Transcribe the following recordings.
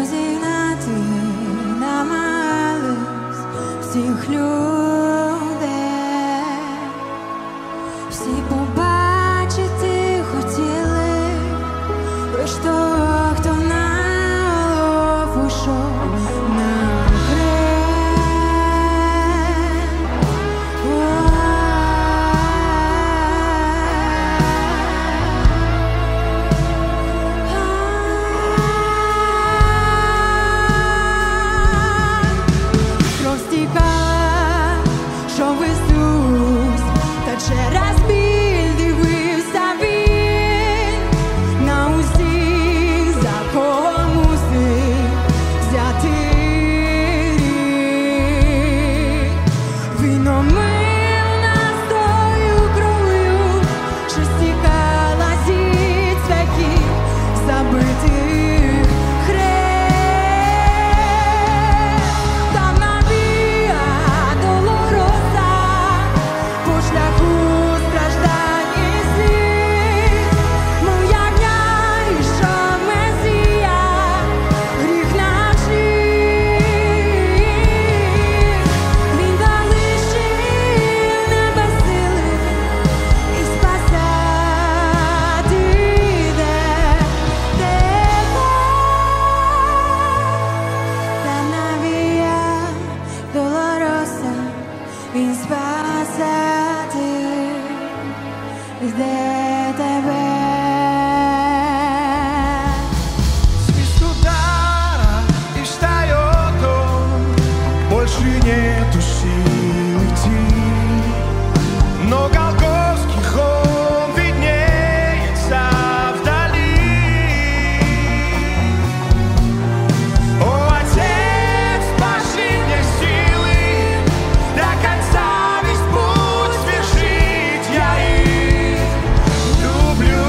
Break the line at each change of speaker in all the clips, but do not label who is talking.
розігнати, намагались всіх людей, всі побачити хотіли лиш того, хто на голову йшов на що Ісус, та через біль дивився Він на усіх, за кого мусив взяти рік. Він омив нас тою кров'ю, що стікала зі цвяхів забитих хрест. Там на Віа Долороса по шляху страждань і сліз, мов ягня ішов Месія, гріх наш ніс. Він залишив небе сили і спасати йде тебе. Та на Віа Долороса він спасати жде тебе.
Свист удара и встает он, больше нету сил идти, но Голгофский холм виднеется вдали. О, Отец, пошли мне силы до конца весь путь свершить, я их люблю.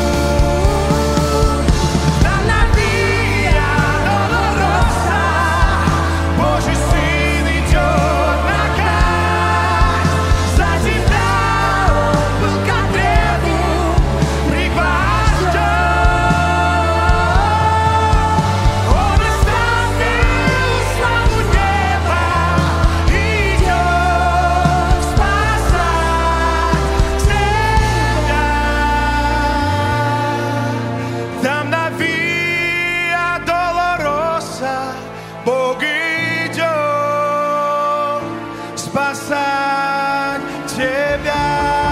Там на Виа Долороса Божий Сын идет на казнь. За тебя Он был к отребу пригвожден. Он оставил славу неба, идет спасать тебя. Там на Виа Долороса Бог идет спасать тебя.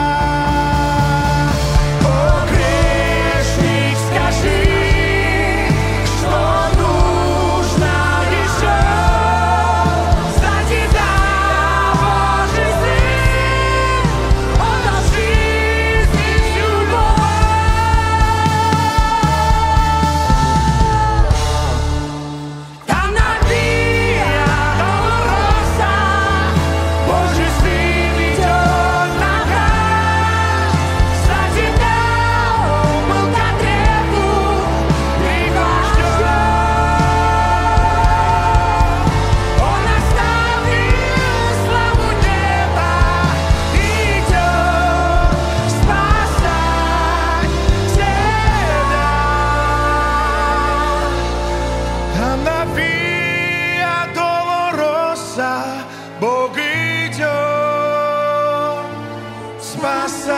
О, грешник, скажи, что нужно еще. За тебя, Божий Сын, отдал жизнь и любовь. Там на Виа Долороса Божий Сын идет на казнь. За тебя Он был к отребу пригвожден. Он оставил славу неба, идет спасать тебя. Там на Виа Долороса Бог идет спасать